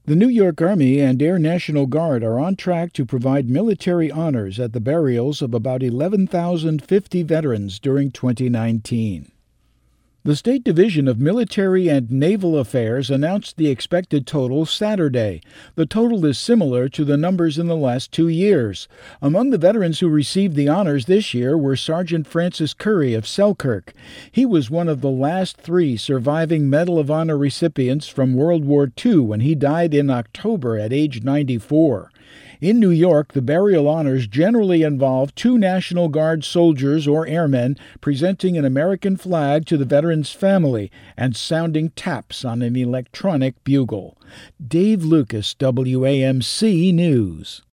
The New York Army and Air National Guard are on track to provide military honors at the burials of about 11,050 veterans during 2019. The State Division of Military and Naval Affairs announced the expected total Saturday. The total is similar to the numbers in the last 2 years. Among the veterans who received the honors this year were Sergeant Francis Curry of Selkirk. He was one of the last 3 surviving Medal of Honor recipients from World War II when he died in October at age 94. In New York, the burial honors generally involve 2 National Guard soldiers or airmen presenting an American flag to the veteran's family and sounding taps on an electronic bugle. Dave Lucas, WAMC News.